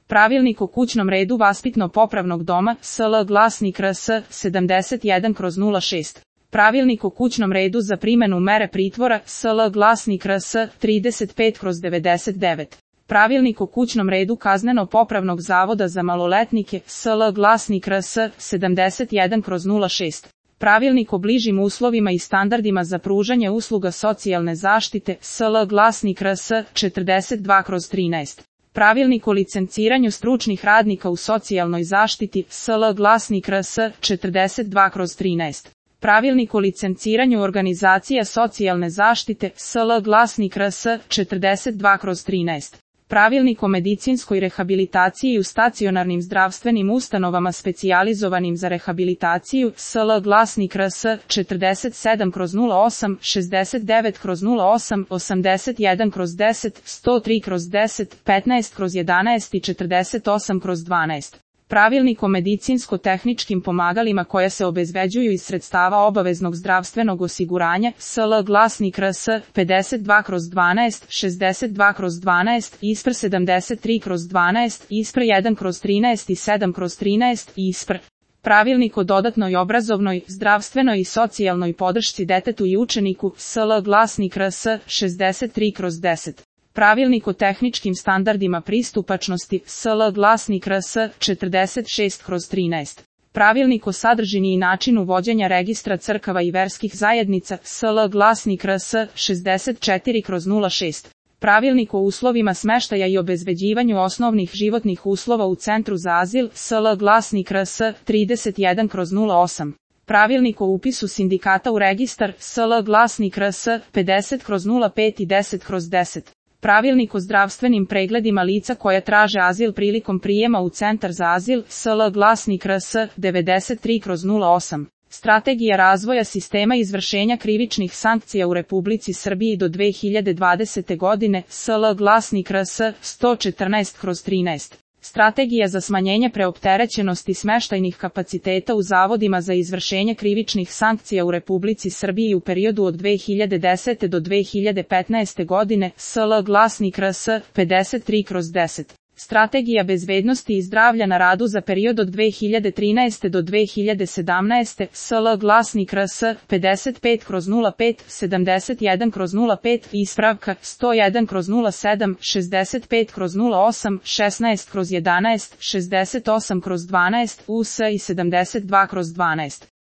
Pravilnik o kućnom redu vaspitno-popravnog doma, SL Glasnik RS 71/06. Pravilnik o kućnom redu za primjenu mere pritvora, SL Glasnik RS 35/99. Pravilnik o kućnom redu kazneno-popravnog zavoda za maloletnike, SL Glasnik RS 71/06. Pravilnik o bližim uslovima i standardima za pružanje usluga socijalne zaštite, SL Glasnik RS 42/13. Pravilnik o licenciranju stručnih radnika u socijalnoj zaštiti, SL Glasnik RS 42/13. Pravilnik o licenciranju organizacija socijalne zaštite, SL Glasnik RS 42/13. Pravilnik o medicinskoj rehabilitaciji u stacionarnim zdravstvenim ustanovama specijalizovanim za rehabilitaciju, SL Glasnik RS 47/08, 69/08, 81/10, 103/10, 15/11 i 48/12. Pravilnik o medicinsko-tehničkim pomagalima koja se obezbeđuju iz sredstava obaveznog zdravstvenog osiguranja, SL Glasnik RS 52/12, 62/12, ISPR 73/12, ISPR 1/13 i 7/13, ISPR. Pravilnik o dodatnoj obrazovnoj, zdravstvenoj i socijalnoj podršci detetu i učeniku, SL Glasnik RS 63/10. Pravilnik o tehničkim standardima pristupačnosti, SL Glasnik RS 46/13. Pravilnik o sadržini i načinu vođenja registra crkava i verskih zajednica, SL Glasnik RS 64/06. Pravilnik o uslovima smeštaja i obezbeđivanju osnovnih životnih uslova u Centru za azil, SL Glasnik RS 31/08. Pravilnik o upisu sindikata u registar, SL Glasnik RS 50/05 i 10/10. Pravilnik o zdravstvenim pregledima lica koja traže azil prilikom prijema u Centar za azil, SL Glasnik RS 93/08. Strategija razvoja sistema izvršenja krivičnih sankcija u Republici Srbiji do 2020. godine, SL Glasnik RS 114/13. Strategija za smanjenje preopterećenosti smeštajnih kapaciteta u zavodima za izvršenje krivičnih sankcija u Republici Srbiji u periodu od 2010. do 2015. godine, SL Glasnik RS 53/10. Strategija bezbednosti i zdravlja na radu za period od 2013. do 2017. SL Glasnik RS 55/05, 71/05, ispravka 101/07, 65/08, 16/11, 68/12, US i 72/12.